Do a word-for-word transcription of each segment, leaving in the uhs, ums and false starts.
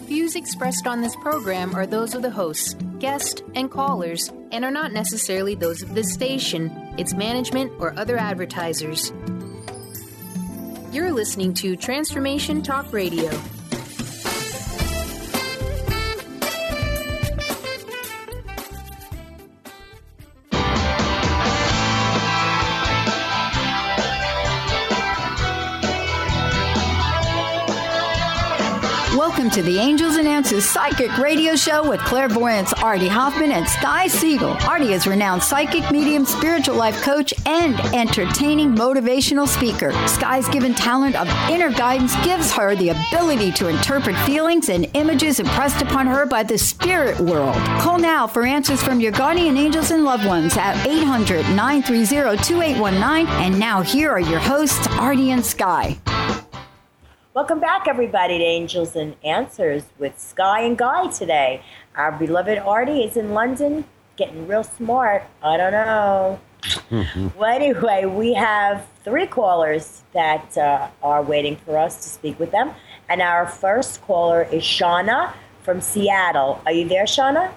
views expressed on this program are those of the hosts, guests, and callers, and are not necessarily those of this station, its management, or other advertisers. You're listening to Transformation Talk Radio. Welcome to the Angels and Answers Psychic Radio Show with clairvoyants Artie Hoffman and Sky Siegel. Artie is a renowned psychic, medium, spiritual life coach, and entertaining motivational speaker. Sky's given talent of inner guidance gives her the ability to interpret feelings and images impressed upon her by the spirit world. Call now for answers from your guardian angels and loved ones at eight hundred, nine three zero, two eight one nine. And now here are your hosts, Artie and Sky. Welcome back, everybody, to Angels and Answers with Sky and Guy today. Our beloved Artie is in London, getting real smart. I don't know. Well, anyway, we have three callers that uh, are waiting for us to speak with them. And our first caller is Shauna from Seattle. Are you there, Shauna?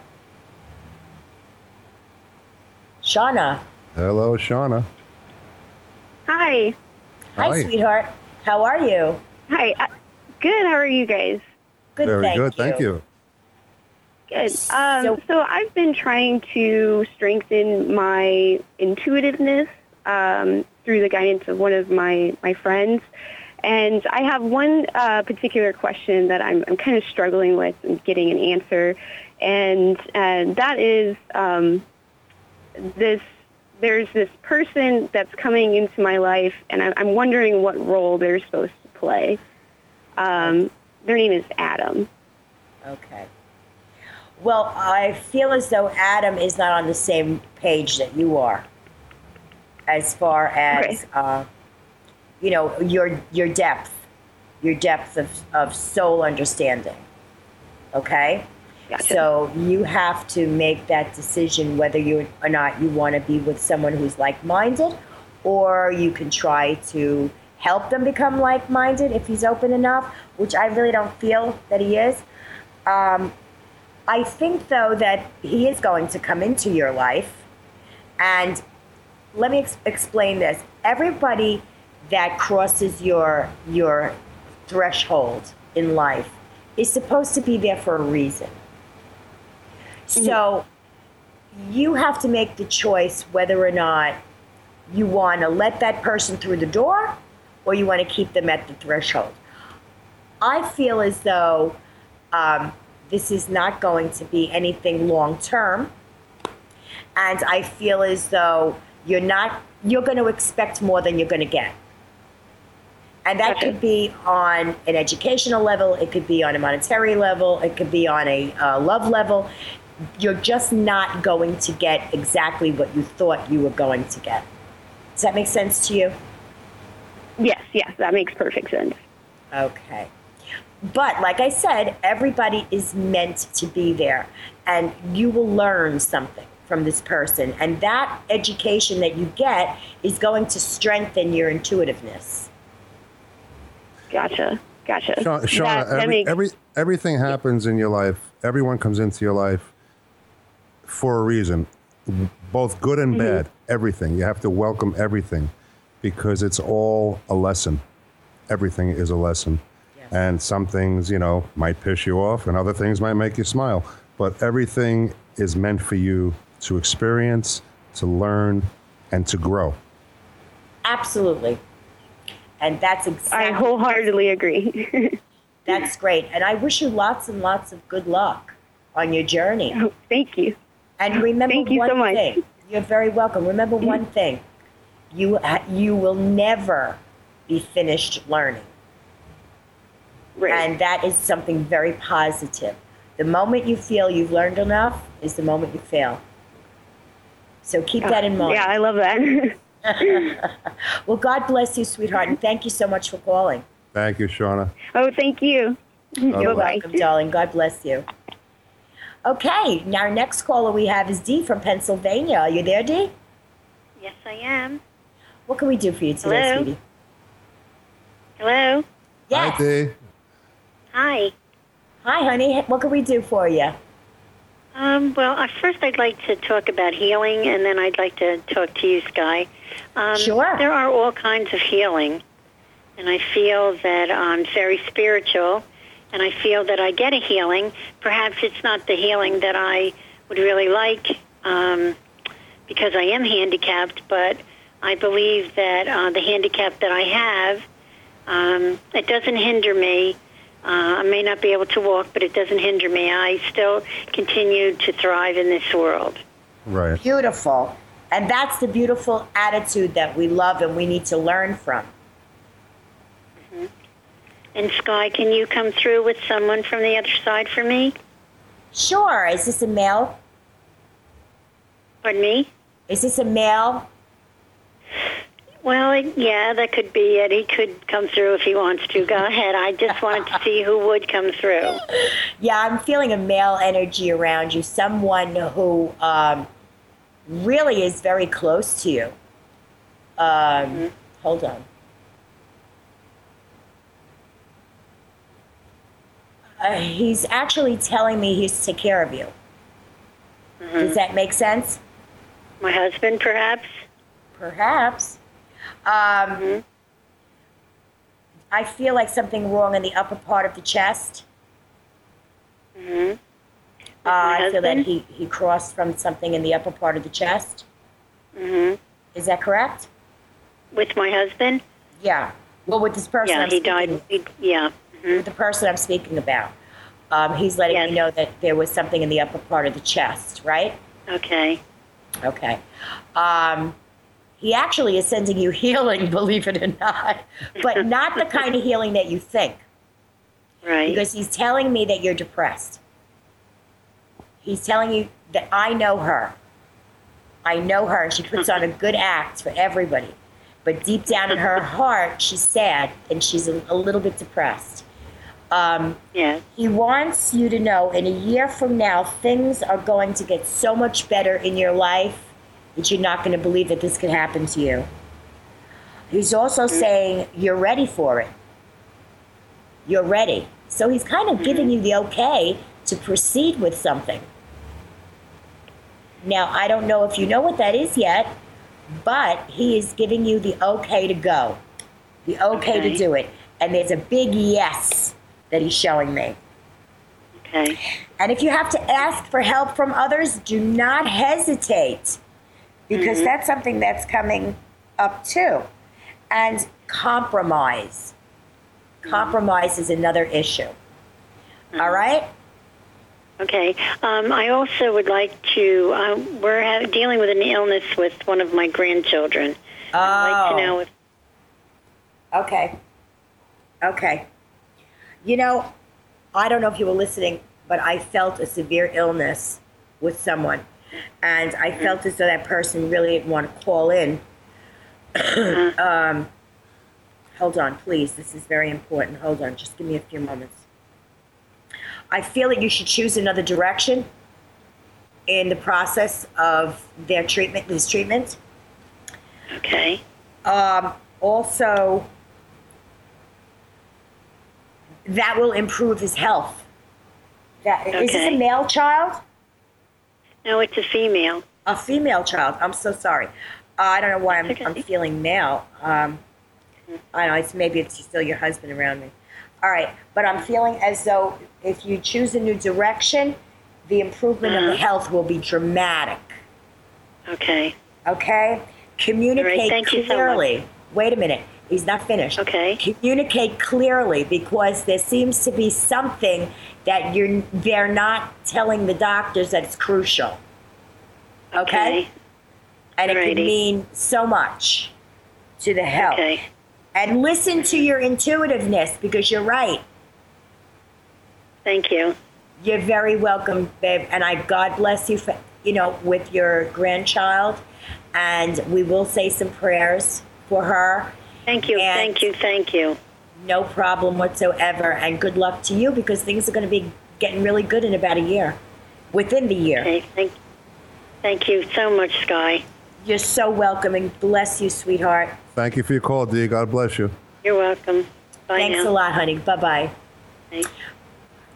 Shauna. Hello, Shauna. Hi. Hi, Hi. sweetheart. How are you? Hi. Uh, good. How are you guys? Good, Very thank good. you. Thank you. Good. Um, So- so, I've been trying to strengthen my intuitiveness um, through the guidance of one of my, my friends. And I have one uh, particular question that I'm, I'm kind of struggling with and getting an answer. And, and that is um, this, there's this person that's coming into my life, and I'm, I'm wondering what role they're supposed to play. Um, their name is Adam. Okay. Well, I feel as though Adam is not on the same page that you are, as far as Okay. uh, you know, your your depth, your depth of, of soul understanding. Okay. Gotcha. So you have to make that decision whether you or not you want to be with someone who's like-minded, or you can try to help them become like-minded if he's open enough, which I really don't feel that he is. Um, I think, though, that he is going to come into your life. And let me ex- explain this. Everybody that crosses your your threshold in life is supposed to be there for a reason. So you have to make the choice whether or not you want to let that person through the door or you want to keep them at the threshold. I feel as though um, this is not going to be anything long term. And I feel as though you're not, you're going to expect more than you're going to get. And that Okay. could be on an educational level, it could be on a monetary level, it could be on a uh, love level. You're just not going to get exactly what you thought you were going to get. Does that make sense to you? Yes, yes, that makes perfect sense. Okay. But like I said, everybody is meant to be there, and you will learn something from this person. And that education that you get is going to strengthen your intuitiveness. Gotcha, gotcha. Sha- Shauna, that, that every, makes, every, everything happens in your life. Everyone comes into your life for a reason, both good and Mm-hmm. bad. Everything. You have to welcome everything because it's all a lesson. Everything is a lesson. Yes. And some things, you know, might piss you off and other things might make you smile. But everything is meant for you to experience, to learn, and to grow. Absolutely. And that's exactly. I wholeheartedly agree. That's great. And I wish you lots and lots of good luck on your journey. Oh, thank you. And remember Thank you one so much. thing. You're very welcome. Remember one thing. You ha- you will never be finished learning. Right. And that is something very positive. The moment you feel you've learned enough is the moment you fail. So keep that in mind. Yeah, I love that. Well, God bless you, sweetheart, and thank you so much for calling. Thank you, Shauna. Oh, thank you. You're Bye-bye. Welcome, darling. God bless you. Okay, now our next caller we have is Dee from Pennsylvania. Are you there, Dee? Yes, I am. What can we do for you today, Hello? sweetie? Hello? Yes. Hi, Dee. Hi. Hi, honey. What can we do for you? Um, well, uh, first I'd like to talk about healing, and then I'd like to talk to you, Sky. Um, Sure. There are all kinds of healing, and I feel that I'm very spiritual, and I feel that I get a healing. Perhaps it's not the healing that I would really like um, because I am handicapped, but I believe that uh, the handicap that I have, um, it doesn't hinder me. Uh, I may not be able to walk, but it doesn't hinder me. I still continue to thrive in this world. Right. Beautiful. And that's the beautiful attitude that we love and we need to learn from. Mm-hmm. And Sky, can you come through with someone from the other side for me? Sure. Is this a male? Pardon me? Is this a male? Well, yeah, that could be it. He could come through if he wants to. Go ahead. I just wanted to see who would come through. Yeah, I'm feeling a male energy around you. Someone who um, really is very close to you. Um, mm-hmm. Hold on. Uh, he's actually telling me he's to take care of you. Mm-hmm. Does that make sense? My husband, perhaps? Perhaps. Um, mm-hmm. I feel like something wrong in the upper part of the chest. Mm-hmm. Uh, I feel that he, he crossed from something in the upper part of the chest. Mm-hmm. Is that correct? With my husband? Yeah. Well, with this person yeah, I'm he speaking, died. He, yeah. Mm-hmm. With the person I'm speaking about. Um, he's letting yes. me know that there was something in the upper part of the chest, right? Okay. Okay. Um, he actually is sending you healing, believe it or not, but not the kind of healing that you think. Right. Because he's telling me that you're depressed. He's telling you that I know her. I know her, and she puts on a good act for everybody. But deep down in her heart, she's sad, and she's a, a little bit depressed. Um, yeah. He wants you to know in a year from now, things are going to get so much better in your life that you're not going to believe that this could happen to you. He's also mm-hmm. saying you're ready for it. You're ready. So he's kind of mm-hmm. giving you the okay to proceed with something. Now, I don't know if you know what that is yet, but he is giving you the okay to go, the okay, okay. to do it. And there's a big yes that he's showing me. Okay. And if you have to ask for help from others, do not hesitate, because mm-hmm. that's something that's coming up too. And compromise. Mm-hmm. Compromise is another issue. Mm-hmm. All right? Okay. Um, I also would like to, uh, we're have, dealing with an illness with one of my grandchildren. Oh. I'd like to know if... Okay. Okay. You know, I don't know if you were listening, but I felt a severe illness with someone. And I mm-hmm. felt as though that person really didn't want to call in. uh-huh. um, hold on, please. This is very important. Hold on. Just give me a few moments. I feel that you should choose another direction in the process of their treatment, this treatment. Okay. Um, also, that will improve his health. That, okay. Is this a male child? No, it's a female. A female child. I'm so sorry. Uh, I don't know why I'm, okay. I'm feeling male. Um, I don't know. It's, maybe it's still your husband around me. All right. But I'm feeling as though if you choose a new direction, the improvement uh-huh. of the health will be dramatic. Okay. Okay? Communicate right. Thank clearly. You so much. Wait a minute. He's not finished. Okay. Communicate clearly, because there seems to be something that you're they're not telling the doctors that it's crucial. Okay? Okay. And it Alrighty. could mean so much to the health. Okay. And listen to your intuitiveness, because you're right. Thank you. You're very welcome, babe. And I God bless you for, you know, with your grandchild. And we will say some prayers for her. Thank you, and thank you, thank you. No problem whatsoever. And good luck to you, because things are going to be getting really good in about a year. Within the year. Okay, thank, thank you so much, Sky. You're so welcome, and bless you, sweetheart. Thank you for your call, Dee. God bless you. You're welcome. Bye Thanks now. a lot, honey. Bye-bye. Thanks.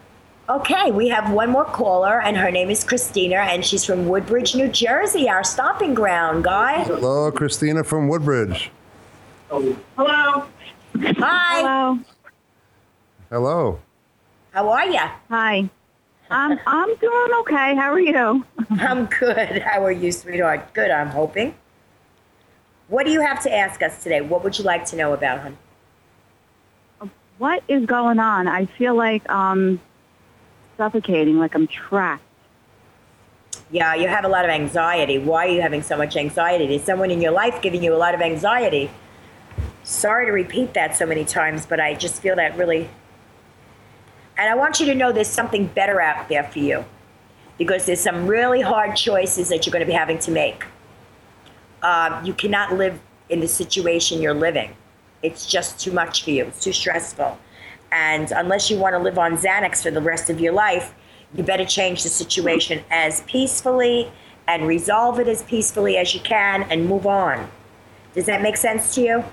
Okay, we have one more caller, and her name is Christina, and she's from Woodbridge, New Jersey, our stomping ground, Guy. Hello, Christina from Woodbridge. Hello. Hi. Hello. Hello. How are you? Hi. Um, I'm doing okay. How are you? I'm good. How are you, sweetheart? Good, I'm hoping. What do you have to ask us today? What would you like to know about, hon? What is going on? I feel like um suffocating, like I'm trapped. Yeah, you have a lot of anxiety. Why are you having so much anxiety? Is someone in your life giving you a lot of anxiety? Sorry to repeat that so many times, but I just feel that really... And I want you to know there's something better out there for you, because there's some really hard choices that you're going to be having to make. Uh, you cannot live in the situation you're living. It's just too much for you. It's too stressful. And unless you want to live on Xanax for the rest of your life, you better change the situation as peacefully and resolve it as peacefully as you can and move on. Does that make sense to you?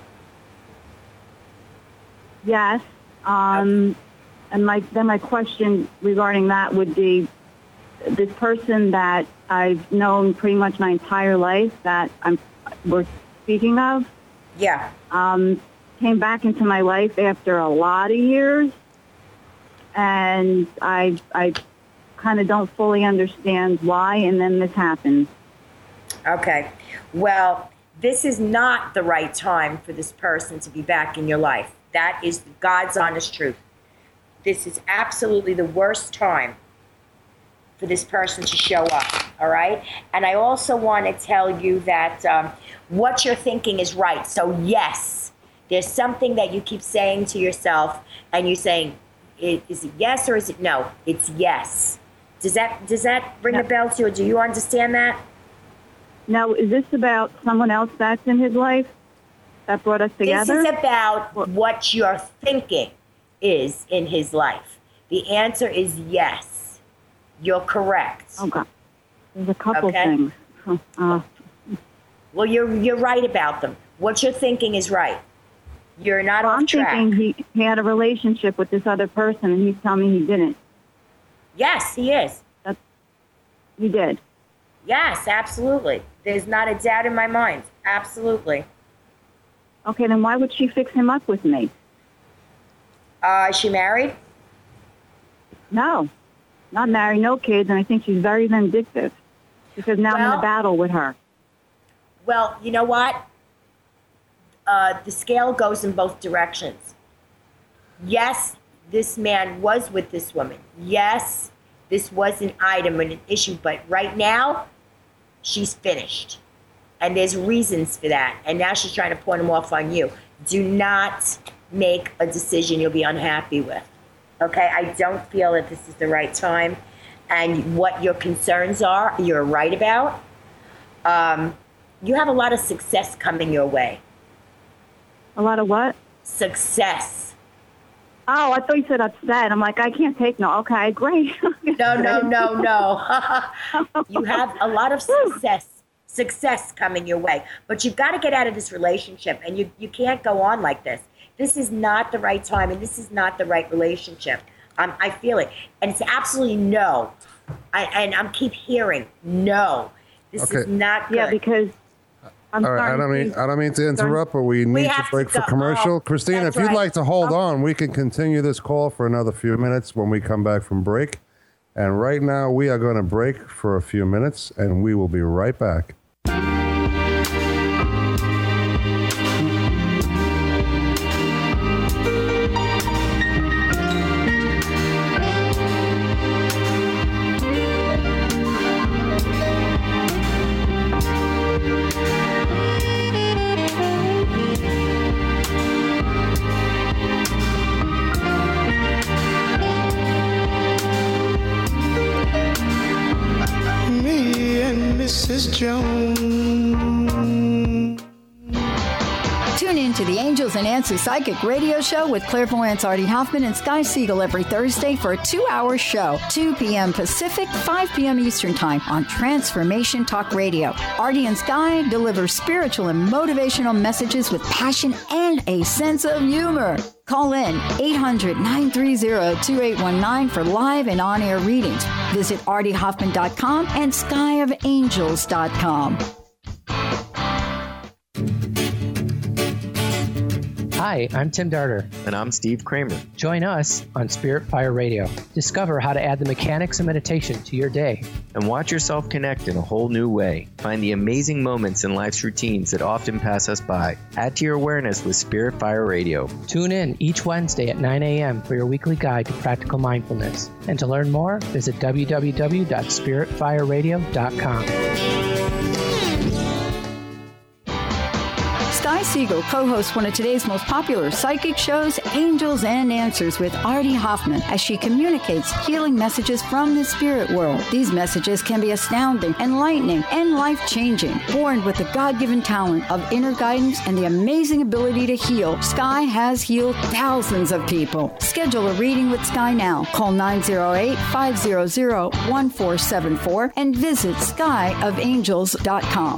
Yes. Um, okay. And my, then my question regarding that would be, this person that I've known pretty much my entire life that I'm we're speaking of, yeah, um, came back into my life after a lot of years, and I I kind of don't fully understand why, and then this happened. Okay. Well, this is not the right time for this person to be back in your life. That is God's honest truth. This is absolutely the worst time for this person to show up, all right? And I also want to tell you that um, what you're thinking is right. So yes, there's something that you keep saying to yourself, and you're saying, is it yes or is it no? It's yes. Does that does that ring a bell to you? Do you understand that? Now, is this about someone else that's in his life that brought us together? This is about what you're thinking is in his life. The answer is yes. You're correct. Okay. There's a couple okay? things. Uh, well, you're you're right about them. What you're thinking is right. You're not well, off I'm track. thinking he, he had a relationship with this other person, and he's telling me he didn't. Yes, he is. That's, he did. Yes, absolutely. There's not a doubt in my mind. Absolutely. Okay, then why would she fix him up with me? Uh, is she married? No. Not married, no kids, and I think she's very vindictive because now well, I'm in a battle with her. Well, you know what? Uh, the scale goes in both directions. Yes, this man was with this woman. Yes, this was an item and an issue, but right now, she's finished. And there's reasons for that. And now she's trying to pawn him off on you. Do not make a decision you'll be unhappy with. Okay? I don't feel that this is the right time. And what your concerns are, you're right about. Um, you have a lot of success coming your way. A lot of what? Success. Oh, I thought you said upset. I'm like, I can't take no. Okay, great. no, no, no, no. You have a lot of success. Success coming your way. But you've got to get out of this relationship, and you, you can't go on like this. This is not the right time, and this is not the right relationship. Um, I feel it. And it's absolutely no. I, and I'm keep hearing no. This okay. is not good. Yeah, because I'm All right, I don't mean I don't mean to interrupt, but we need we to break to for commercial. Oh, Christina, if you'd right. like to hold oh. on, we can continue this call for another few minutes when we come back from break. And right now, we are going to break for a few minutes, and we will be right back. Tune in to the Angels and Answers Psychic Radio Show with clairvoyants Artie Hoffman and Sky Siegel every Thursday for a two-hour show, two p.m. Pacific, five p.m. Eastern Time on Transformation Talk Radio. Artie and Sky deliver spiritual and motivational messages with passion and a sense of humor. Call in eight hundred, nine three zero, two eight one nine for live and on-air readings. Visit artie hoffman dot com and sky of angels dot com. Hi, I'm Tim Darter. And I'm Steve Kramer. Join us on Spirit Fire Radio. Discover how to add the mechanics of meditation to your day. And watch yourself connect in a whole new way. Find the amazing moments in life's routines that often pass us by. Add to your awareness with Spirit Fire Radio. Tune in each Wednesday at nine a.m. for your weekly guide to practical mindfulness. And to learn more, visit w w w dot spirit fire radio dot com. Sky Siegel co-hosts one of today's most popular psychic shows, Angels and Answers with Artie Hoffman, as she communicates healing messages from the spirit world. These messages can be astounding, enlightening, and life-changing. Born with the God-given talent of inner guidance and the amazing ability to heal, Sky has healed thousands of people. Schedule a reading with Sky now. Call nine zero eight, five zero zero, one four seven four and visit sky of angels dot com.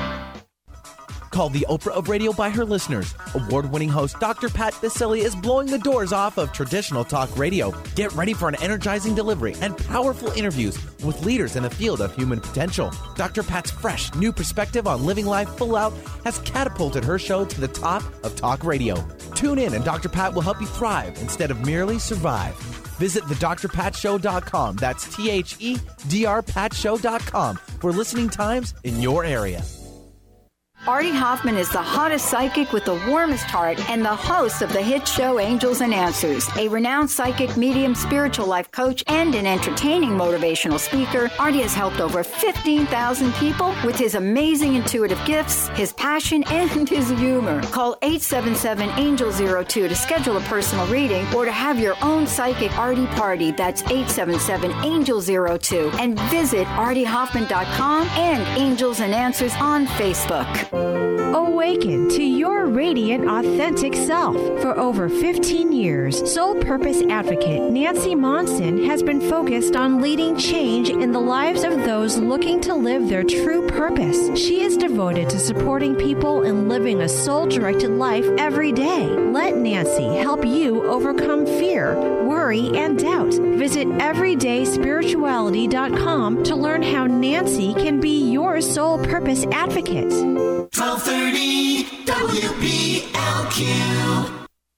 Called the Oprah of radio by her listeners, award-winning host Doctor Pat Baccili is blowing the doors off of traditional talk radio. Get ready for an energizing delivery and powerful interviews with leaders in the field of human potential. Doctor Pat's fresh, new perspective on living life full out has catapulted her show to the top of talk radio. Tune in and Doctor Pat will help you thrive instead of merely survive. Visit the dr pat show dot com. That's T H E D R pat show dot com for listening times in your area. Artie Hoffman is the hottest psychic with the warmest heart and the host of the hit show Angels and Answers. A renowned psychic, medium, spiritual life coach, and an entertaining motivational speaker, Artie has helped over fifteen thousand people with his amazing intuitive gifts, his passion, and his humor. Call eight seven seven, angel zero two to schedule a personal reading or to have your own psychic Artie party. That's eight seven seven, angel zero two. And visit artie hoffman dot com and Angels and Answers on Facebook. Awaken to your radiant, authentic self. For over fifteen years, Soul Purpose Advocate Nancy Monson has been focused on leading change in the lives of those looking to live their true purpose. She is devoted to supporting people in living a soul-directed life every day. Let Nancy help you overcome fear, worry, and doubt. Visit everyday spirituality dot com to learn how Nancy can be your soul purpose advocate. twelve thirty W P L Q.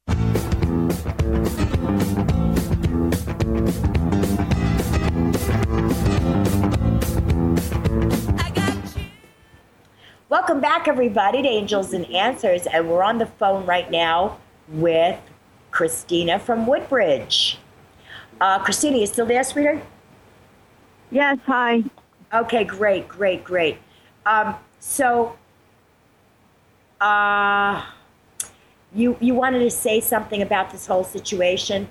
Welcome back, everybody, to Angels and Answers, and we're on the phone right now with Christina from Woodbridge. Uh, Christina, you still there, sweetheart? Yes, hi. Okay, great, great, great. Um, so, uh, you you wanted to say something about this whole situation?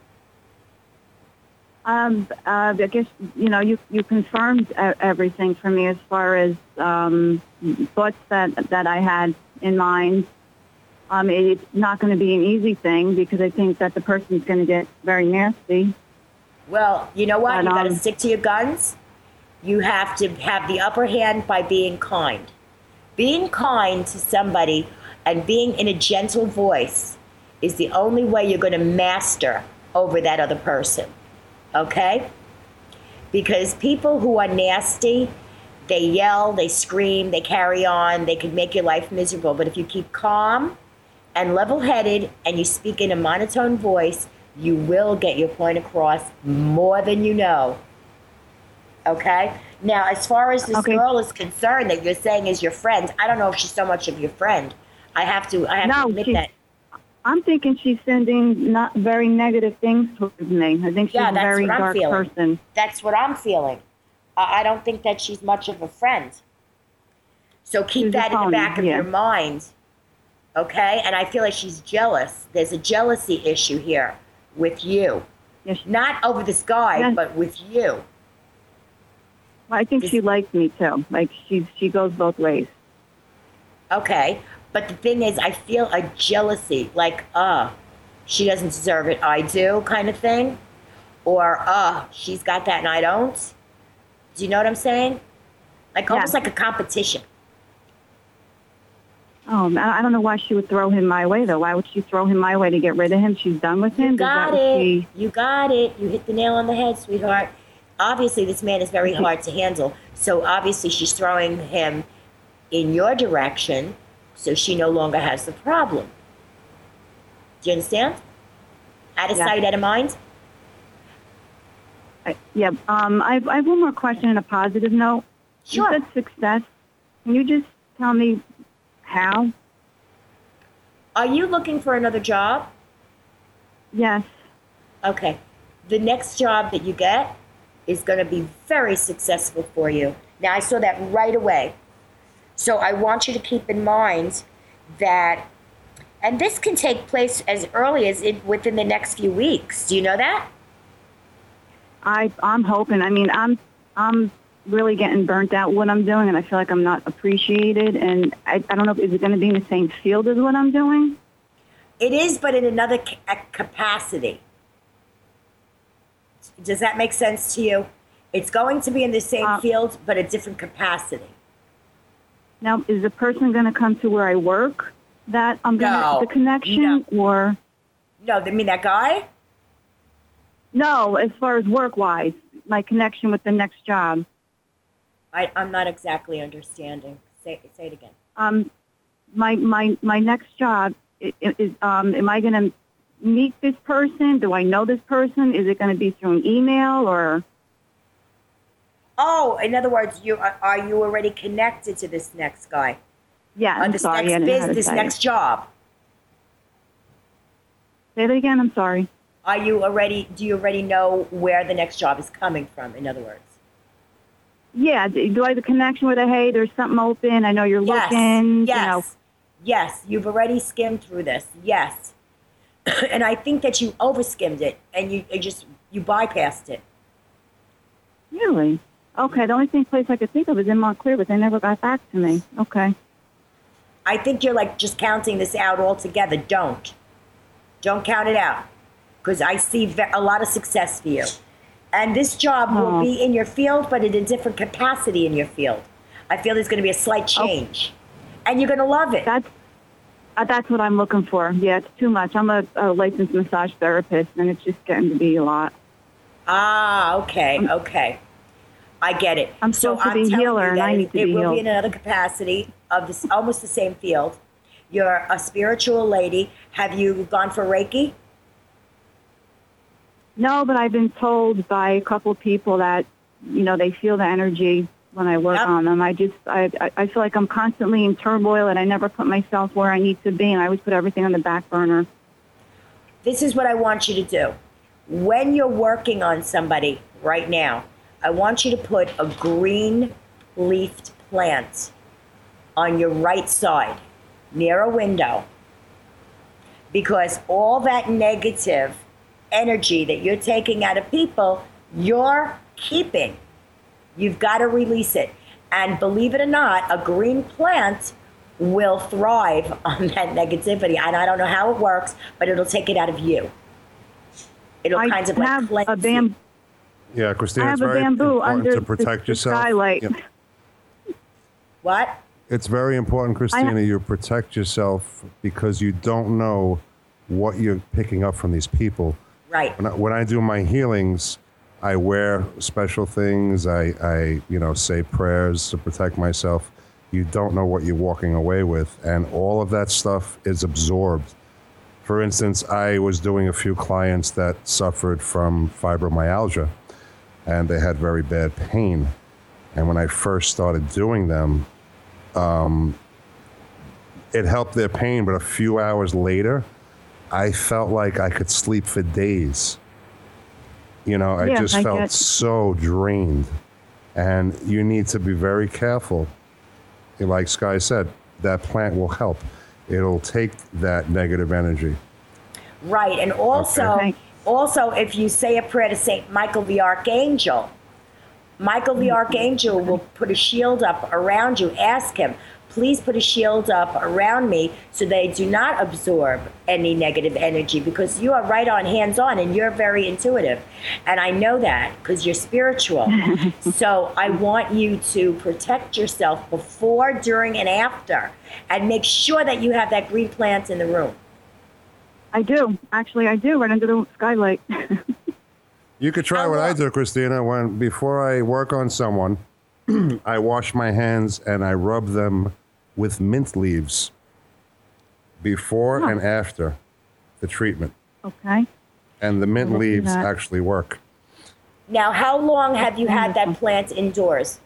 Um, uh, I guess, you know, you, you confirmed everything for me as far as um, thoughts that, that I had in mind. Um, it's not going to be an easy thing because I think that the person's going to get very nasty. Well, you know what? But, you got to um, stick to your guns. You have to have the upper hand by being kind. Being kind to somebody and being in a gentle voice is the only way you're going to master over that other person. Okay? Because people who are nasty, they yell, they scream, they carry on, they can make your life miserable. But if you keep calm and level-headed and you speak in a monotone voice, you will get your point across more than you know. Okay? Now, as far as this Okay. girl is concerned that you're saying is your friend, I don't know if she's so much of your friend. I have to, I have No, to admit she's- that. I'm thinking she's sending not very negative things towards me. I think she's Yeah, a that's very what I'm dark feeling. person. That's what I'm feeling. Uh, I don't think that she's much of a friend. So keep She's a that in the phony, back of yeah. your mind. Okay? And I feel like she's jealous. There's a jealousy issue here with you. Yes. Not over this guy, Yes. but with you. Well, I think she likes me too. Like she's she goes both ways. Okay. But the thing is, I feel a jealousy, like, uh, she doesn't deserve it, I do, kind of thing. Or, uh, she's got that and I don't. Do you know what I'm saying? Like, almost Yeah. like a competition. Oh, I I don't know why she would throw him my way, though. Why would she throw him my way to get rid of him? She's done with him? You Is that got what it. she- You got it. You hit the nail on the head, sweetheart. Obviously, this man is very hard to handle. So obviously, she's throwing him in your direction, so she no longer has the problem. Do you understand? Out of Yeah. sight, out of mind? I- Yeah, um, I, I have one more question on a positive note. Sure. You said success. Can you just tell me how? Are you looking for another job? Yes. Okay. The next job that you get is going to be very successful for you. Now, I saw that right away. So I want you to keep in mind that, and this can take place as early as it, within the next few weeks. Do you know that? I, I'm hoping. I mean, I'm, I'm really getting burnt out with what I'm doing, and I feel like I'm not appreciated. And I, I don't know, if is it going to be in the same field as what I'm doing? It is, but in another ca- capacity. Does that make sense to you? It's going to be in the same Uh, field, but a different capacity. Now, is the person going to come to where I work that I'm going to, No. the connection, or? No, I mean that guy? No, as far as work-wise, my connection with the next job. I, I'm not exactly understanding. Say, say it again. Um, my, my, my next job is, is um, am I going to meet this person? Do I know this person? Is it going to be through an email or? Oh, in other words, you are, are you already connected to this next guy? Yeah, Or I'm this sorry. I next didn't know how biz, to this say next it. job? Say that again. I'm sorry. Are you already? Do you already know where the next job is coming from? In other words, Yeah. Do do I have a connection with a, hey, there's something open. I know you're yes, looking. yes, You know. yes. You've already skimmed through this. Yes, and I think that you overskimmed it and you, you just you bypassed it. Really? Okay. The only thing place I could think of is in Montclair, but they never got back to me. Okay. I think you're like just counting this out altogether. Don't, don't count it out, because I see ve- a lot of success for you. And this job will Oh. be in your field, but in a different capacity in your field. I feel there's going to be a slight change, and you're going to love it. That's uh, that's what I'm looking for. Yeah, it's too much. I'm a, a licensed massage therapist, and it's just getting to be a lot. Ah, okay, okay. I get it. I'm so supposed to I'm be a telling healer, you and that I it, need to it be will be healed. in another capacity of this, almost the same field. You're a spiritual lady. Have you gone for Reiki? No, but I've been told by a couple of people that, you know, they feel the energy when I work Yep. on them. I just, I, I I feel like I'm constantly in turmoil, and I never put myself where I need to be, and I always put everything on the back burner. This is what I want you to do. When you're working on somebody right now, I want you to put a green leafed plant on your right side near a window, because all that negative energy that you're taking out of people, you're keeping. You've got to release it. And believe it or not, a green plant will thrive on that negativity. And I don't know how it works, but it'll take it out of you. It'll I kind of like have cleanse a bam- Yeah, Christina, I it's have a very bamboo important under to protect the, the yourself. skylight. Yeah. you. What? It's very important, Christina, you protect yourself because you don't know what you're picking up from these people. Right. When I, when I do my healings, I wear special things. I, I, you know, say prayers to protect myself. You don't know what you're walking away with, and all of that stuff is absorbed. For instance, I was doing a few clients that suffered from fibromyalgia, and they had very bad pain. And when I first started doing them, um, it helped their pain, but a few hours later, I felt like I could sleep for days. You know, I Yeah, just I felt get- so drained. And you need to be very careful. Like Sky said, that plant will help. It'll take that negative energy. Right. And also, Okay. also, if you say a prayer to Saint Michael the Archangel, Michael the Archangel will put a shield up around you. Ask him, please put a shield up around me so they do not absorb any negative energy, because you are right on, hands-on, and you're very intuitive. And I know that because you're spiritual. So I want you to protect yourself before, during, and after, and make sure that you have that green plant in the room. I do. Actually, I do, right under the skylight. You could try what I do, Christina. When before I work on someone, I wash my hands and I rub them with mint leaves before Oh. and after the treatment. Okay. And the mint I'll do leaves that. actually work. Now, how long have you had that plant indoors?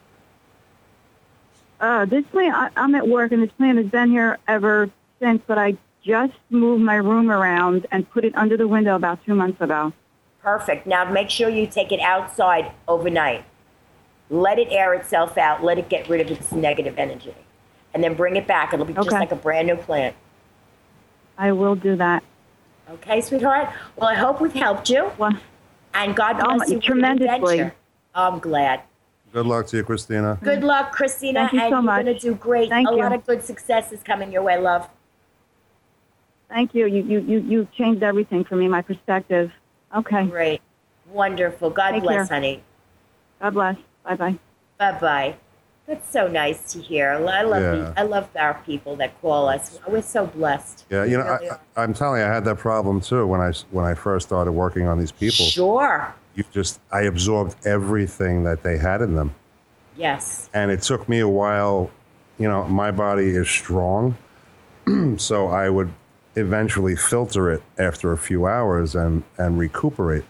Uh, this plant, I, I'm at work, and this plant has been here ever since, but I just moved my room around and put it under the window about two months ago. Perfect. Now, make sure you take it outside overnight. Let it air itself out. Let it get rid of its negative energy. And then bring it back. It'll be just Okay. like a brand new plant. I will do that. Okay, sweetheart? Well, I hope we've helped you. Well, and God oh, bless you with your tremendously. adventure. I'm glad. Good luck to you, Christina. Good luck, Christina. Thank you and so you're much. going to do great. Thank a you. lot of good success is coming your way, love. Thank you. You, you, you, you changed everything for me, my perspective. Okay. Great. Wonderful. God Take bless, care. honey. God bless. Bye-bye. Bye-bye. That's so nice to hear. I love Yeah. you. I love our people that call us. We're so blessed. Yeah, you know, We really I, are. I'm telling you, I had that problem too when I when I first started working on these people. Sure. You just, I absorbed everything that they had in them, Yes. and it took me a while. You know, my body is strong, so I would eventually filter it after a few hours and and recuperate.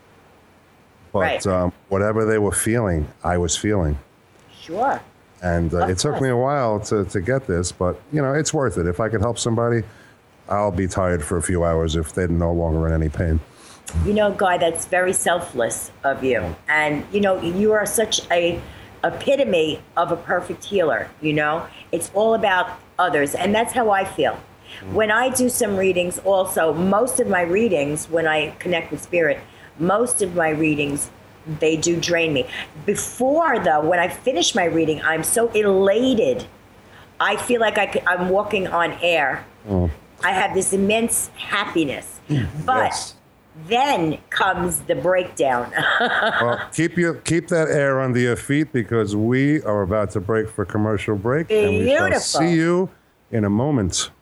But Right. um, whatever they were feeling, I was feeling. Sure. And uh, Of it took course. me a while to, to get this, but, you know, it's worth it. If I could help somebody, I'll be tired for a few hours if they're no longer in any pain. You know, Guy, that's very selfless of you. And, you know, you are such a epitome of a perfect healer, you know? It's all about others, and that's how I feel. When I do some readings also, most of my readings, when I connect with spirit, most of my readings, they do drain me. Before, though, when I finish my reading, I'm so elated. I feel like I could, I'm walking on air. I have this immense happiness. But Yes. then comes the breakdown. Well, keep your keep that air under your feet because we are about to break for commercial break, and we shall Beautiful. see you in a moment.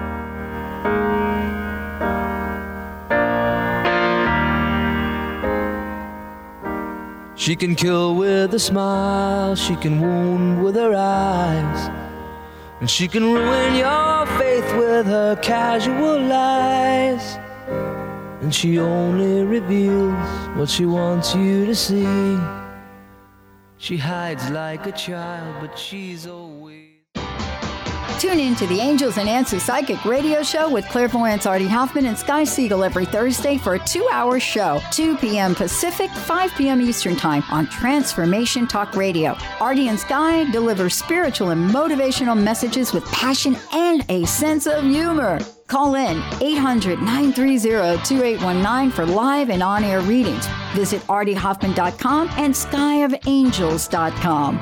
She can kill with a smile, she can wound with her eyes, and she can ruin your faith with her casual lies. And she only reveals what she wants you to see. She hides like a child, but she's always... Tune in to the Angels and Answers Psychic Radio Show with clairvoyants Artie Hoffman and Sky Siegel every Thursday for a two-hour show, two p.m. Pacific, five p.m. Eastern Time on Transformation Talk Radio. Artie and Sky deliver spiritual and motivational messages with passion and a sense of humor. Call in eight hundred, nine three zero, two eight one nine for live and on-air readings. Visit artie hoffman dot com and sky of angels dot com.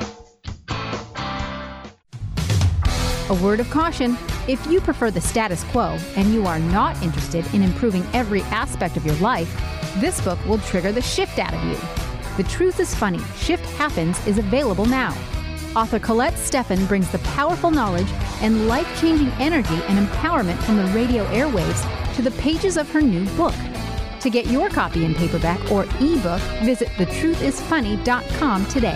A word of caution: if you prefer the status quo and you are not interested in improving every aspect of your life, this book will trigger the shift out of you. The Truth is Funny, Shift Happens is available now. Author Colette Steffen brings the powerful knowledge and life-changing energy and empowerment from the radio airwaves to the pages of her new book. To get your copy in paperback or ebook, visit the truth is funny dot com today.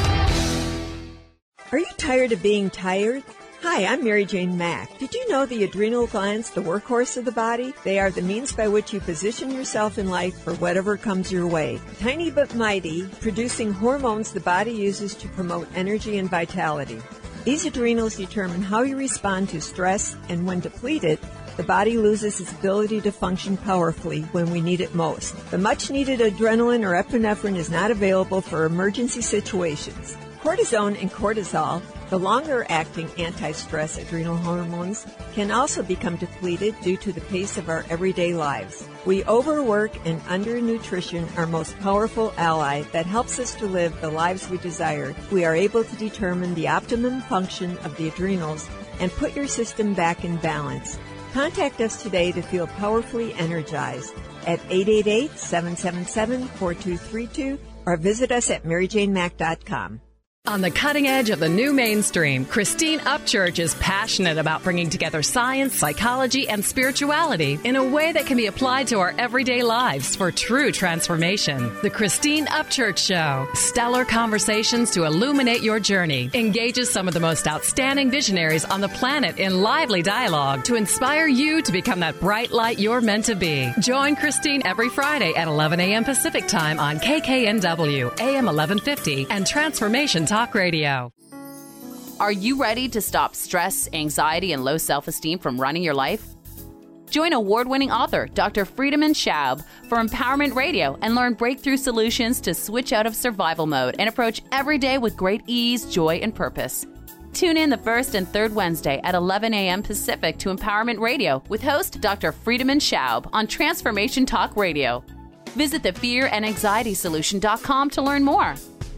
Are you tired of being tired? Hi, I'm Mary Jane Mack. Did you know the adrenal glands, the workhorse of the body? They are the means by which you position yourself in life for whatever comes your way. Tiny but mighty, producing hormones the body uses to promote energy and vitality. These adrenals determine how you respond to stress, and when depleted, the body loses its ability to function powerfully when we need it most. The much-needed adrenaline or epinephrine is not available for emergency situations. Cortisone and cortisol, the longer-acting anti-stress adrenal hormones, can also become depleted due to the pace of our everyday lives. We overwork and undernutrition, our most powerful ally that helps us to live the lives we desire. We are able to determine the optimum function of the adrenals and put your system back in balance. Contact us today to feel powerfully energized at eight eight eight, seven seven seven, four two three two or visit us at mary jane mack dot com. On the cutting edge of the new mainstream, Christine Upchurch is passionate about bringing together science, psychology, and spirituality in a way that can be applied to our everyday lives for true transformation. The Christine Upchurch Show, stellar conversations to illuminate your journey, engages some of the most outstanding visionaries on the planet in lively dialogue to inspire you to become that bright light you're meant to be. Join Christine every Friday at eleven a.m. Pacific Time on K K N W, A M eleven fifty, and Transformation Talk Radio. Are you ready to stop stress, anxiety, and low self-esteem from running your life? Join award-winning author Doctor Friedemann Schaub for Empowerment Radio and learn breakthrough solutions to switch out of survival mode and approach every day with great ease, joy, and purpose. Tune in the first and third Wednesday at eleven a.m. Pacific to Empowerment Radio with host Doctor Friedemann Schaub on Transformation Talk Radio. Visit the fear and anxiety solution dot com to learn more.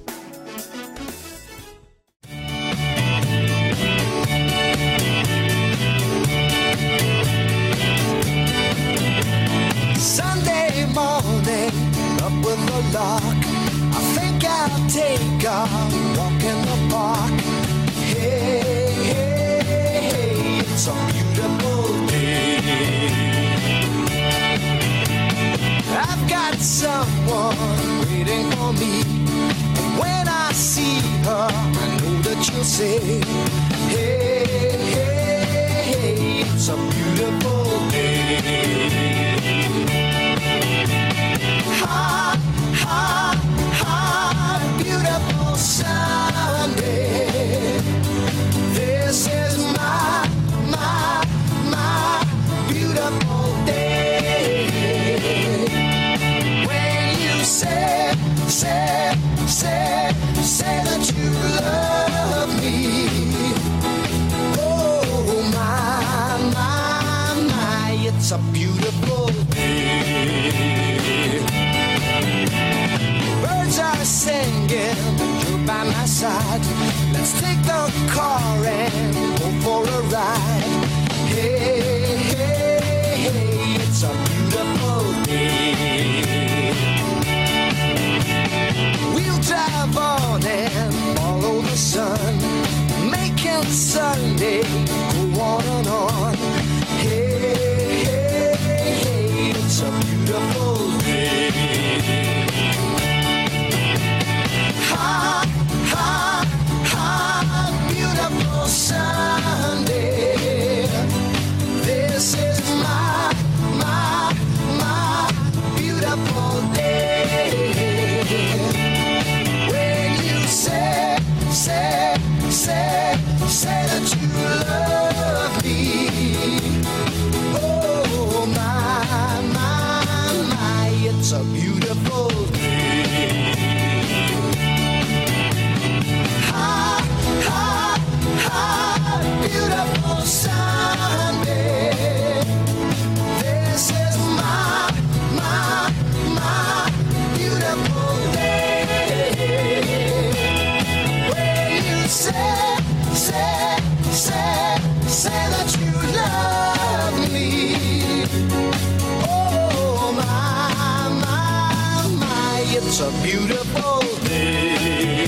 Sunday morning, up with the lark. I think I'll take a walk in the park. Hey, hey, hey, it's a beautiful day. I've got someone waiting for me. And when I see her, I know that she'll say, hey, hey, hey, it's a beautiful day. Ha, ha, ha, beautiful Sunday. This is my, my, my beautiful day. When you say, say, say, say that you love me. Oh, my, my, my, it's a beautiful day. Birds are singing, you're by my side. Let's take the car and go for a ride. Hey, hey, hey, it's a beautiful day. We'll drive on and follow the sun, making Sunday go on and on. Hey, hey, hey, it's a beautiful day. Ha, ha, ha, beautiful Sunday. This is my, my, my beautiful day. When you say, say, say, say that you love me. Oh, my, my, my, it's a beautiful day. Ha, ha, ha, beautiful Sunday. This is my, my, my beautiful day. When you say, say, say, say that you love me. Oh, my, my, my, it's a beautiful day.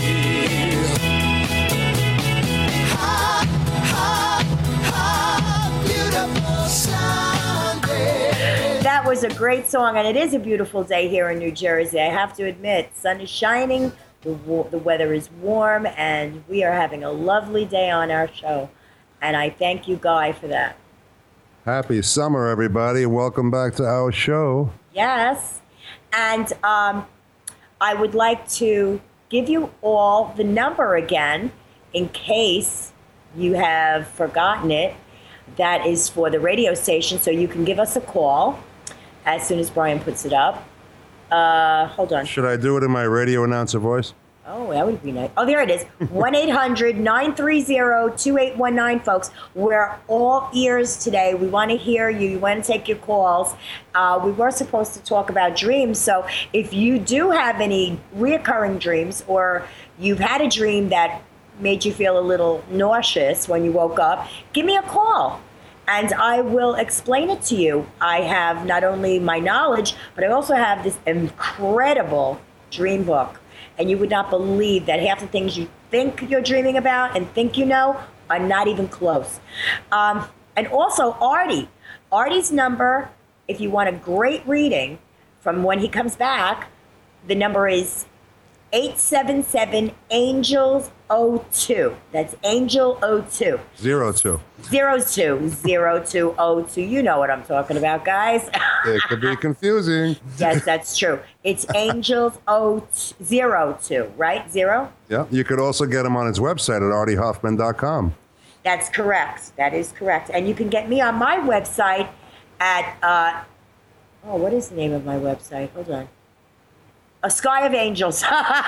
Ha, ha, ha, beautiful Sunday. That was a great song, and it is a beautiful day here in New Jersey. I have to admit, sun is shining, the, wa- the weather is warm, and we are having a lovely day on our show. And I thank you, Guy, for that. Happy summer, everybody. Welcome back to our show. Yes. And um, I would like to give you all the number again in case you have forgotten it. That is for the radio station, so you can give us a call as soon as Brian puts it up. Uh, hold on. Should I do it in my radio announcer voice? Oh, that would be nice. Oh, there it is. one eight hundred nine three zero two eight one nine, folks. We're all ears today. We want to hear you. We want to take your calls. Uh, we were supposed to talk about dreams. So if you do have any reoccurring dreams, or you've had a dream that made you feel a little nauseous when you woke up, give me a call and I will explain it to you. I have not only my knowledge, but I also have this incredible dream book. And you would not believe that half the things you think you're dreaming about and think you know are not even close. Um, and also Artie. Artie's number, if you want a great reading from when he comes back, the number is eight seven seven angels oh two. That's Angel oh two. Zero two. Zero two. Zero two oh two. You know what I'm talking about, guys. It could be confusing. Yes, that's true. It's Angels oh zero two, right? Zero? Yeah. You could also get him on his website at artie hoffman dot com. That's correct. That is correct. And you can get me on my website at, uh, oh, what is the name of my website? Hold on. A Sky of Angels.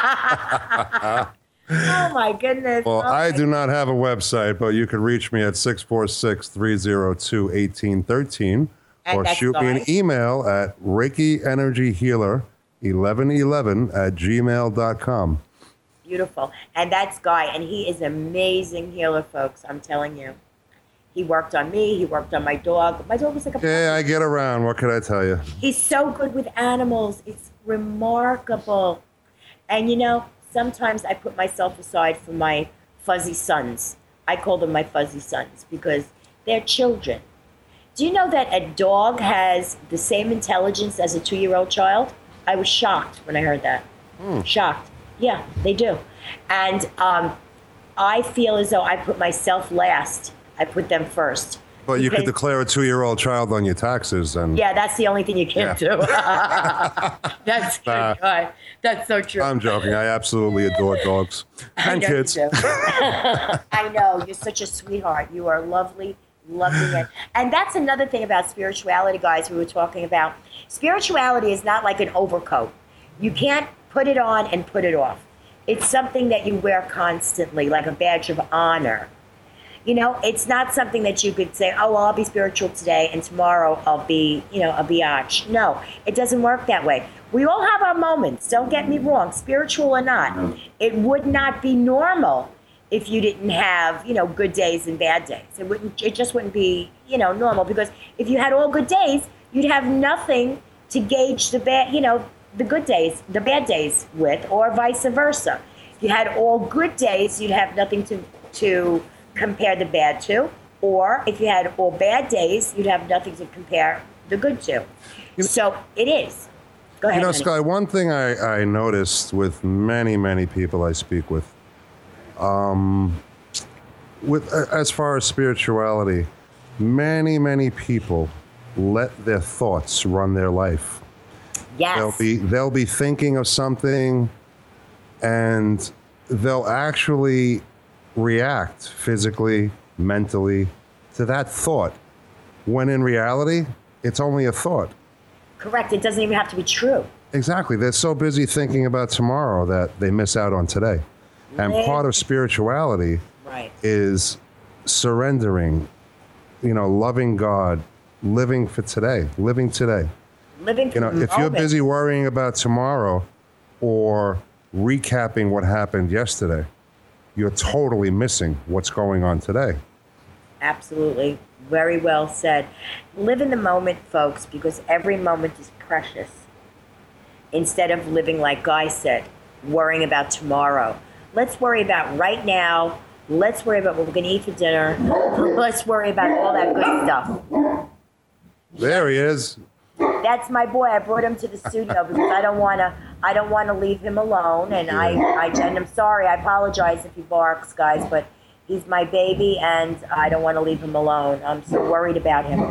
Oh, my goodness. Well, oh, I my do not have a website, but you can reach me at six four six, three zero two, one eight one three And or that's shoot me an Sky. email at Reiki Energy Healer eleven eleven at gmail dot com. Beautiful. And that's Guy, and he is an amazing healer, folks. I'm telling you. He worked on me. He worked on my dog. My dog was like a Yeah, I get around. What could I tell you? He's so good with animals. It's remarkable. And, you know, sometimes I put myself aside for my fuzzy sons. I call them my fuzzy sons because they're children. Do you know that a dog has the same intelligence as a two-year-old child? I was shocked when I heard that. Hmm. Shocked. Yeah, they do. And um, I feel as though I put myself last. I put them first. But you could Because- declare a two-year-old child on your taxes, and Yeah, that's the only thing you can't Yeah. do. That's good. Nah. God. That's so true. I'm joking. I absolutely adore dogs I and know you kids. do. I know. You're such a sweetheart. You are lovely, lovely. man. And that's another thing about spirituality, guys, we were talking about. Spirituality is not like an overcoat. You can't put it on and put it off. It's something that you wear constantly, like a badge of honor. You know, it's not something that you could say, oh, well, I'll be spiritual today and tomorrow I'll be, you know, a biatch. No, it doesn't work that way. We all have our moments. Don't get me wrong, spiritual or not. It would not be normal if you didn't have, you know, good days and bad days. It wouldn't. It just wouldn't be, you know, normal, because if you had all good days, you'd have nothing to gauge the bad, you know, the good days, the bad days with, or vice versa. If you had all good days, you'd have nothing to to compare the bad to, or if you had all bad days, you'd have nothing to compare the good to. So it is. Go ahead. You know, honey. Sky, one thing I, I noticed with many, many people I speak with, um, with uh, as far as spirituality, many, many people let their thoughts run their life. Yes. They'll be they'll be thinking of something, and they'll actually react physically, mentally to that thought, when in reality, it's only a thought. Correct. It doesn't even have to be true. Exactly. They're so busy thinking about tomorrow that they miss out on today. And Yeah. part of spirituality Right. is surrendering, you know, loving God, living for today, living today. Living You know, through the if you're moment. busy worrying about tomorrow or recapping what happened yesterday, you're totally missing what's going on today. Absolutely. Very well said. Live in the moment, folks, because every moment is precious. Instead of living, like Guy said, worrying about tomorrow. Let's worry about right now. Let's worry about what we're going to eat for dinner. Let's worry about all that good stuff. There he is. That's my boy. I brought him to the studio because I don't want to. I don't want to leave him alone, and I, I. And I'm sorry. I apologize if he barks, guys, but he's my baby, and I don't want to leave him alone. I'm so worried about him.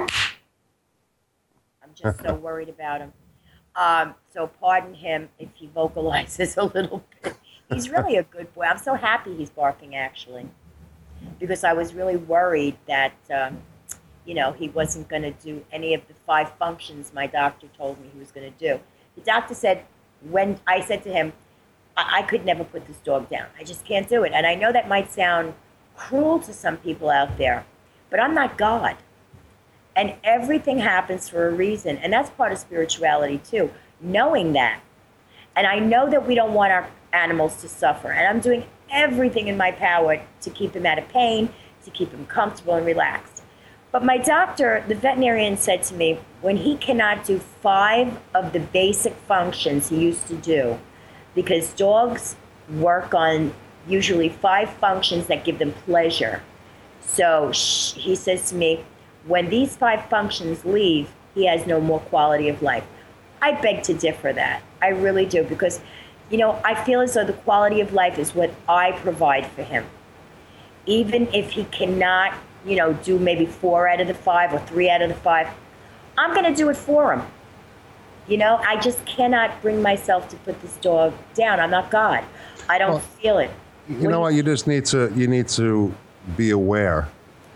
I'm just so worried about him. Um, so pardon him if he vocalizes a little bit. He's really a good boy. I'm so happy he's barking, actually, because I was really worried that. Um, you know, he wasn't going to do any of the five functions my doctor told me he was going to do. The doctor said, when I said to him, I, I could never put this dog down. I just can't do it. And I know that might sound cruel to some people out there, but I'm not God. And everything happens for a reason. And that's part of spirituality too, knowing that. And I know that we don't want our animals to suffer. And I'm doing everything in my power to keep them out of pain, to keep them comfortable and relaxed. But my doctor, the veterinarian, said to me, when he cannot do five of the basic functions he used to do, because dogs work on usually five functions that give them pleasure. So he says to me, when these five functions leave, he has no more quality of life. I beg to differ that. I really do, because, you know, I feel as though the quality of life is what I provide for him. Even if he cannot, you know, do maybe four out of the five or three out of the five, I'm going to do it for him. You know, I just cannot bring myself to put this dog down. I'm not God. I don't well, feel it. You when know what? You just need to, you need to be aware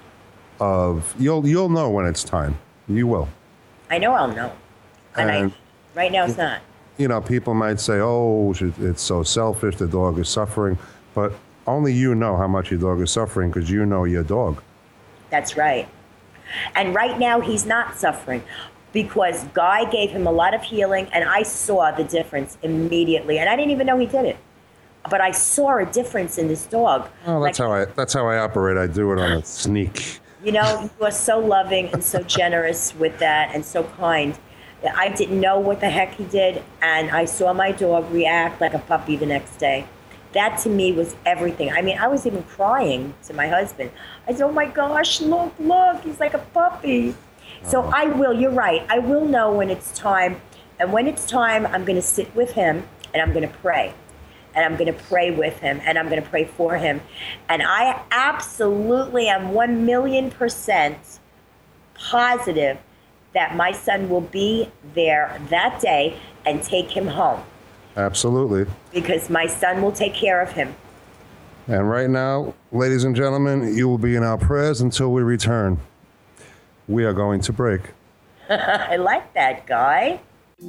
of, you'll, you'll know when it's time. You will. I know I'll know. And, and I, right now it's not. You know, people might say, oh, it's so selfish, the dog is suffering. But only you know how much your dog is suffering because you know your dog. That's right. And right now he's not suffering because Guy gave him a lot of healing, and I saw the difference immediately. And I didn't even know he did it. But I saw a difference in this dog. Oh, that's like, how I that's how I operate. I do it on a sneak. You know, you are so loving and so generous with that and so kind. I didn't know what the heck he did, and I saw my dog react like a puppy the next day. That to me was everything. I mean, I was even crying to my husband. I said, oh my gosh, look, look, he's like a puppy. Oh. So I will, you're right, I will know when it's time. And when it's time, I'm going to sit with him and I'm going to pray. And I'm going to pray with him and I'm going to pray for him. And I absolutely am one million percent positive that my son will be there that day and take him home. Absolutely. Because my son will take care of him. And right now, ladies and gentlemen, you will be in our prayers until we return. We are going to break. I like that, Guy.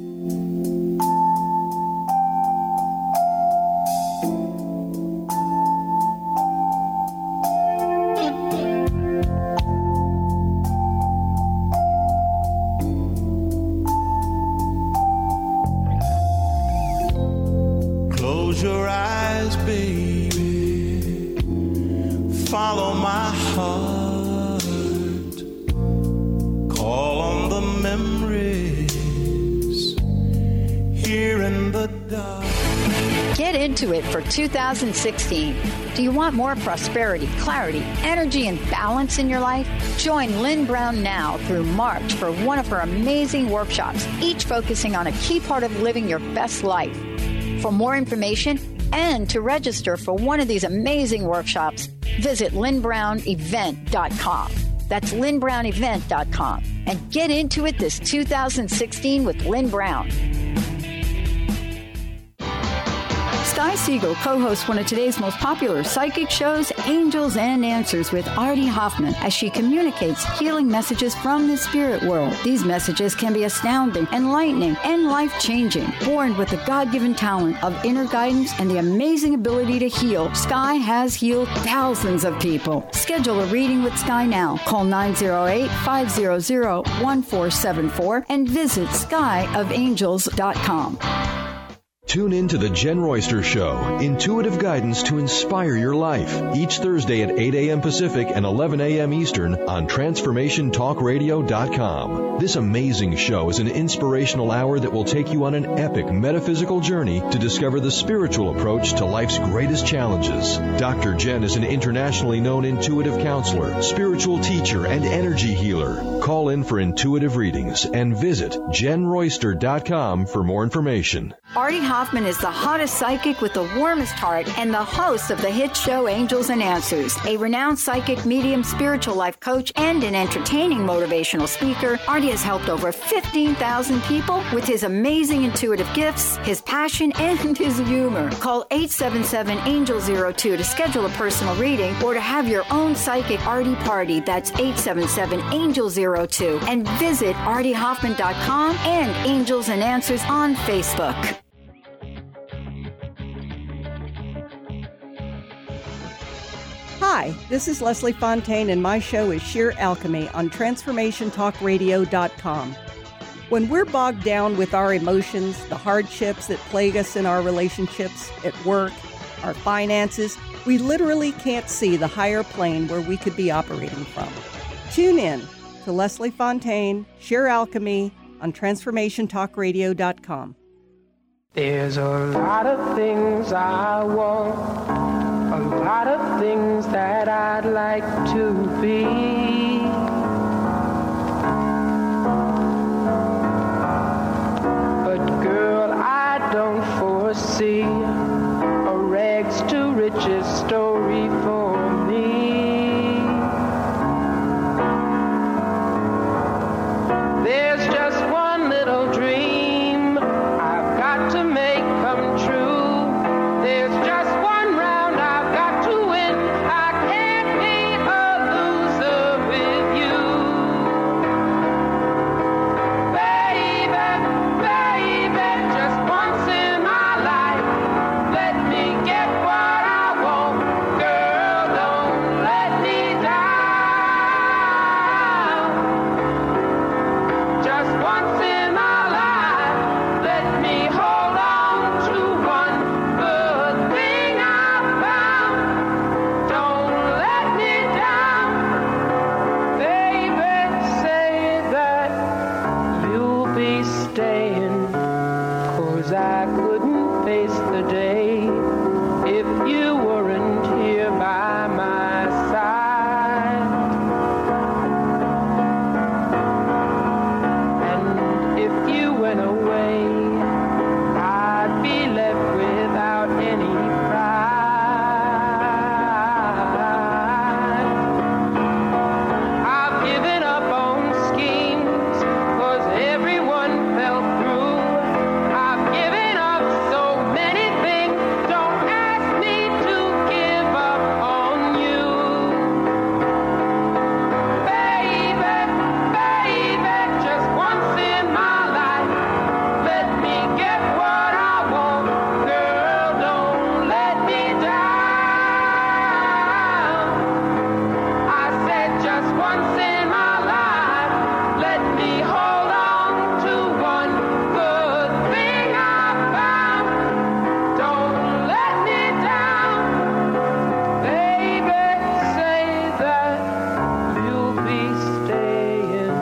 Your eyes, baby, follow my heart, call on the memories here in the dark. Get into it for two thousand sixteen. Do you want more prosperity, clarity, energy, and balance in your life? Join Lynn Brown now through March for one of her amazing workshops, each focusing on a key part of living your best life. For more information and to register for one of these amazing workshops, visit lynn brown event dot com. That's lynn brown event dot com. And get into it this two thousand sixteen with Lynn Brown. Sky Siegel co-hosts one of today's most popular psychic shows, Angels and Answers, with Artie Hoffman, as she communicates healing messages from the spirit world. These messages can be astounding, enlightening, and life-changing. Born with the God-given talent of inner guidance and the amazing ability to heal, Sky has healed thousands of people. Schedule a reading with Sky now. Call nine oh eight, five hundred, one four seven four and visit sky of angels dot com. Tune in to the Jen Royster Show, intuitive guidance to inspire your life, each Thursday at eight a.m. Pacific and eleven a.m. Eastern on transformation talk radio dot com. This amazing show is an inspirational hour that will take you on an epic metaphysical journey to discover the spiritual approach to life's greatest challenges. Doctor Jen is an internationally known intuitive counselor, spiritual teacher, and energy healer. Call in for intuitive readings and visit jen royster dot com for more information. Artie Hoffman is the hottest psychic with the warmest heart and the host of the hit show Angels and Answers. A renowned psychic, medium, spiritual life coach, and an entertaining motivational speaker, Artie has helped over fifteen thousand people with his amazing intuitive gifts, his passion, and his humor. Call eight seven seven, angel zero two to schedule a personal reading or to have your own psychic Artie party. That's eight seven seven, angel zero two. And visit artie hoffman dot com and Angels and Answers on Facebook. Hi, this is Leslie Fontaine, and my show is Sheer Alchemy on transformation talk radio dot com. When we're bogged down with our emotions, the hardships that plague us in our relationships, at work, our finances, we literally can't see the higher plane where we could be operating from. Tune in to Leslie Fontaine, Sheer Alchemy on transformation talk radio dot com. There's a lot of things I want, a lot of things that I'd like to be. But girl, I don't foresee a rags to riches story for me. There's just one little dream I've got to make come true. There's just one round I've got to win. I can't be a loser with you. Baby, baby, just once in my life, let me get what I want. Girl, don't let me down. Just once in my life, let me hold on to one good thing I found. Don't let me down. Baby, say that you'll be staying, 'cause I couldn't face the day if you weren't here by my side. And if you went away, I'd be left without any pride. I've given up on schemes, 'cause everyone fell through. I've given up so many things. Don't ask me to give up on you. Baby, baby, just once in my life, let me get what I want. Girl, don't let me down. I said just once in my life, let me hold on to one good thing I found. Don't let me down. Baby, say that you'll be staying.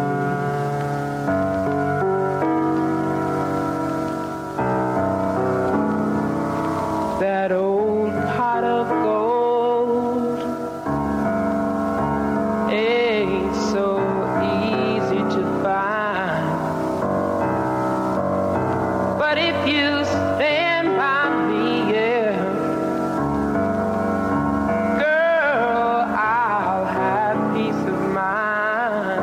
That old pot of gold ain't so easy to find. But if you stand by me, yeah, girl, I'll have peace of mind.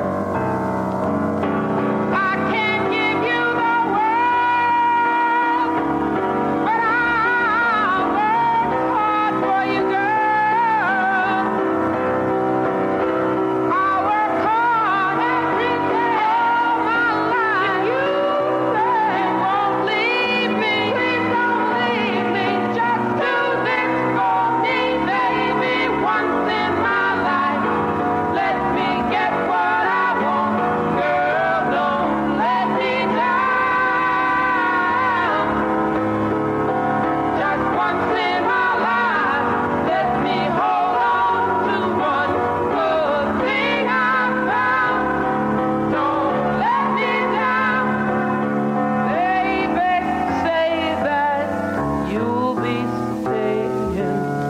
I can't give you the world, but I'll work hard for you, girl. I'll work hard every day of my life. You say won't leave me, please don't leave me. Just do this for me, baby, once in my life. Let me get what I want, girl, don't let me down. Just once in my life, let me hold on to one good thing I found. Don't let me down. Baby, say that you'll be staying.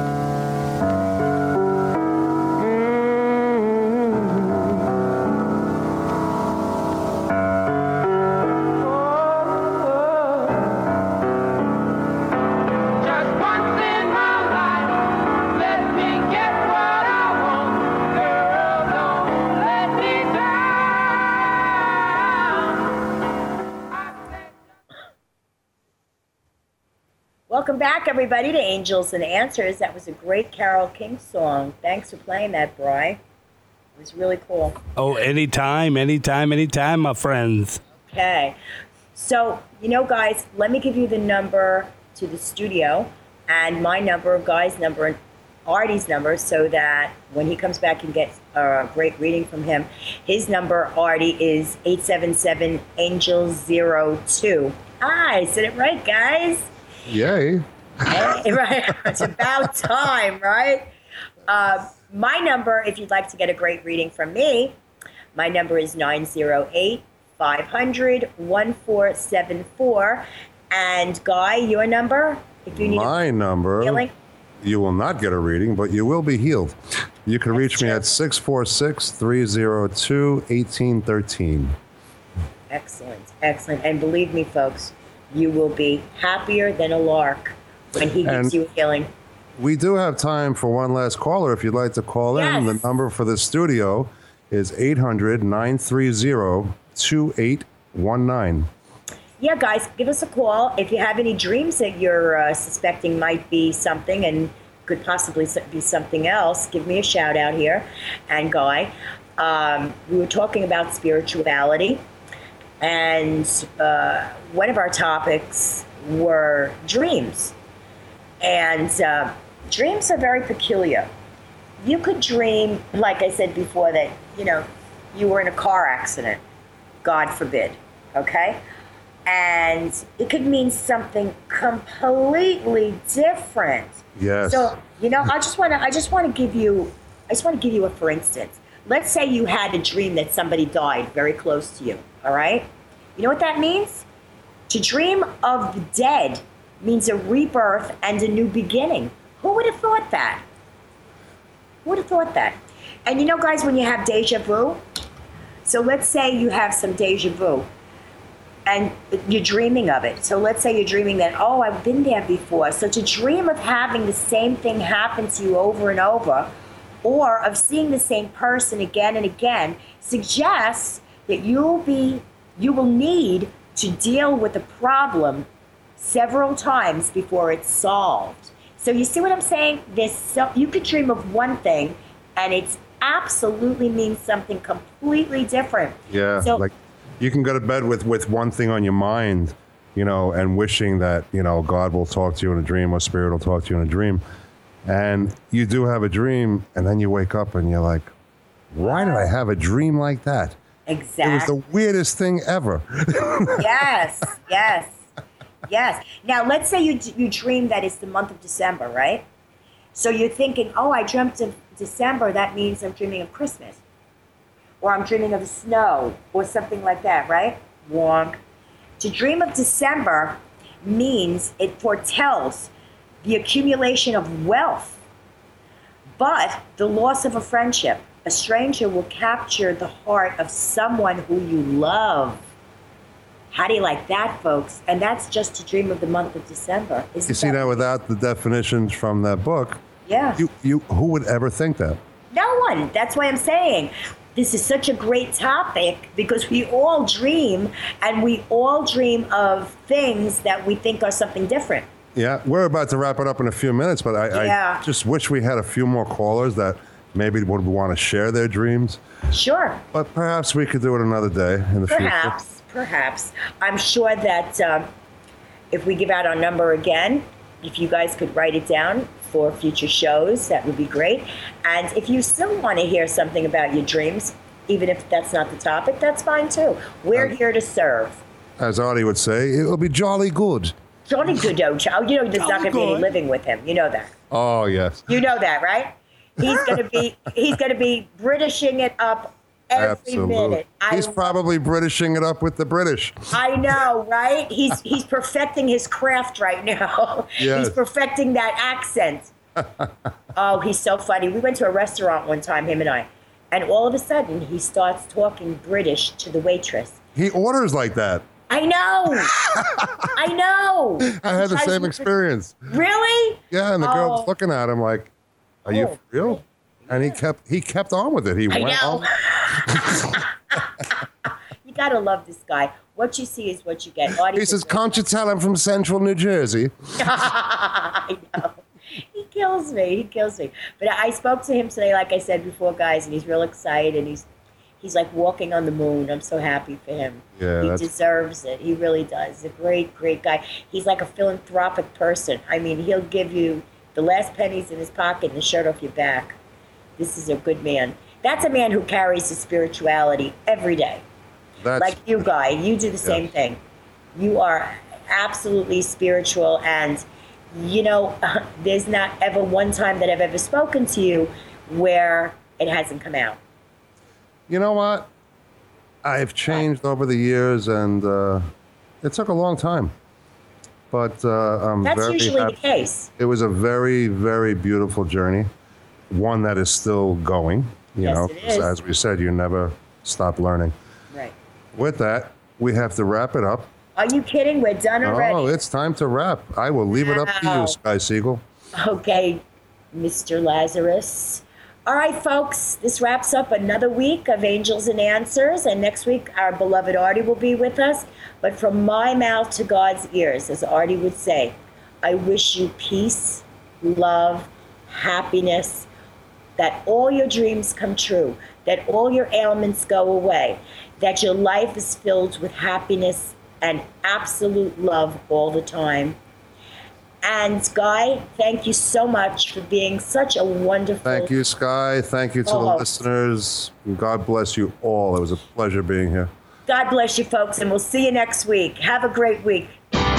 Just once in my life, let me get what I want. Girl, don't let me down. Welcome back, everybody, to Angels and Answers. That was a great Carole King song. Thanks for playing that, Bri. It was really cool. Oh, anytime, anytime, anytime, my friends. Okay. So, you know, guys, let me give you the number to the studio and my number, Guy's number, Artie's number so that when he comes back and gets a great reading from him, his number, Artie, is eight seven seven angel zero two. Ah, I said it right, guys. Yay. Hey, right. It's about time, right? Uh, my number, if you'd like to get a great reading from me, my number is nine zero eight, five hundred, one four seven four. And Guy, your number, if you need My number, healing? You will not get a reading, but you will be healed. You can reach me at six four six, three zero two, one eight one three. Excellent, excellent. And believe me, folks, you will be happier than a lark when he gives And- you healing. We do have time for one last caller if you'd like to call in. Yes. The number for the studio is eight hundred, nine three zero, two eight one nine. Yeah, guys, give us a call. If you have any dreams that you're uh, suspecting might be something and could possibly be something else, give me a shout out here. And Guy, um, we were talking about spirituality, and uh, one of our topics were dreams. And uh, dreams are very peculiar. You could dream, like I said before, that, you know, you were in a car accident, God forbid, okay? And it could mean something completely different. Yes. So, you know, I just want to I just want to give you I just want to give you a for instance. Let's say you had a dream that somebody died very close to you, all right? You know what that means? To dream of the dead means a rebirth and a new beginning. Who would have thought that? Who would have thought that? And you know, guys, when you have deja vu, so let's say you have some deja vu and you're dreaming of it. So let's say you're dreaming that, oh, I've been there before. So to dream of having the same thing happen to you over and over, or of seeing the same person again and again, suggests that you'll be, you will need to deal with the problem several times before it's solved. So you see what I'm saying? There's so, you could dream of one thing and it's absolutely means something completely different. Yeah, So- like you can go to bed with, with one thing on your mind, you know, and wishing that, you know, God will talk to you in a dream or spirit will talk to you in a dream. And you do have a dream, and then you wake up and you're like, why did I have a dream like that? Exactly. It was the weirdest thing ever. Yes, yes, yes. Now, let's say you you dream that it's the month of December, right? So you're thinking, oh, I dreamt of December. That means I'm dreaming of Christmas. Or I'm dreaming of snow or something like that, right? Wrong. To dream of December means it foretells the accumulation of wealth, but the loss of a friendship. A stranger will capture the heart of someone who you love. How do you like that, folks? And that's just to dream of the month of December. Isn't You see that without the definitions from that book, Yeah. you, you who would ever think that? No one. That's why I'm saying this is such a great topic, because we all dream, and we all dream of things that we think are something different. Yeah, we're about to wrap it up in a few minutes, but I, Yeah. I just wish we had a few more callers that maybe would want to share their dreams. Sure. But perhaps we could do it another day in the future. Perhaps, perhaps. I'm sure that um, if we give out our number again, if you guys could write it down for future shows, that would be great. And if you still want to hear something about your dreams, even if that's not the topic, that's fine too. We're here to serve. As Artie would say, it'll be jolly good. Johnny Goodo, child. You know there's not going to be any living with him. You know that. Oh, yes. You know that, right? He's going to be he's going to be Britishing it up every Absolutely. minute. I He's probably Britishing it up with the British. I know, right? He's he's perfecting his craft right now. Yes. He's perfecting that accent. Oh, he's so funny. We went to a restaurant one time, him and I, and all of a sudden he starts talking British to the waitress. He orders like that. I know. I know. I had the He tries same to- experience. Really? Yeah, and the girl was Oh. looking at him like, "Are you for real?" And he kept he kept on with it. He I went know. on. You gotta love this guy. What you see is what you get. Audie He says, "Can't you tell I'm from Central New Jersey?" I know. He kills me. He kills me. But I spoke to him today, like I said before, guys, and he's real excited. And he's he's like walking on the moon. I'm so happy for him. Yeah, he that's- deserves it. He really does. He's a great, great guy. He's like a philanthropic person. I mean, he'll give you the last pennies in his pocket and the shirt off your back. This is a good man. That's a man who carries his spirituality every day. That's, like you, Guy. You do the same yeah. thing. You are absolutely spiritual, and, you know, there's not ever one time that I've ever spoken to you where it hasn't come out. You know what? I've changed over the years, and uh, it took a long time. But uh, I'm That's very usually happy. the case. It was a very, very beautiful journey, one that is still going. You Yes, know, it is. as we said, you never stop learning. Right. With that, we have to wrap it up. Are you kidding? We're done already. Oh, it's time to wrap. I will leave it up to Wow. you, Sky Siegel. Okay, Mister Lazarus. All right, folks, this wraps up another week of Angels and Answers, and next week our beloved Artie will be with us. But from my mouth to God's ears, as Artie would say, I wish you peace, love, happiness, that all your dreams come true, that all your ailments go away, that your life is filled with happiness and absolute love all the time. And Guy, thank you so much for being such a wonderful... Thank you, Sky. Thank you to the co-host. listeners. God bless you all. It was a pleasure being here. God bless you, folks, and we'll see you next week. Have a great week.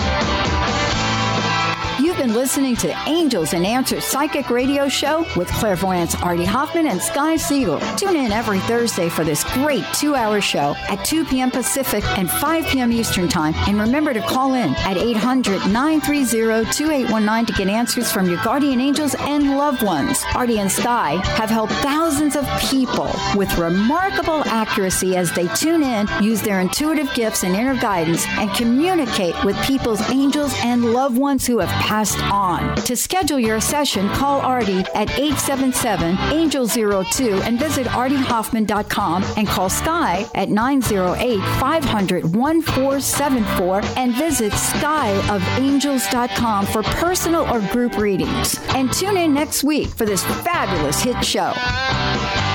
You've been listening to Angels and Answers Psychic Radio Show with clairvoyants Artie Hoffman and Sky Siegel. Tune in every Thursday for this great two-hour show at two p.m. Pacific and five p.m. Eastern Time. And remember to call in at eight hundred, nine three zero, two eight one nine to get answers from your guardian angels and loved ones. Artie and Sky have helped thousands of people with remarkable accuracy as they tune in, use their intuitive gifts and inner guidance, and communicate with people's angels and loved ones who have passed on. To schedule your session, call Artie at eight seven seven, angel zero two and visit artie hoffman dot com, and call Sky at nine zero eight, five hundred, one four seven four and visit sky of angels dot com for personal or group readings. And tune in next week for this fabulous hit show.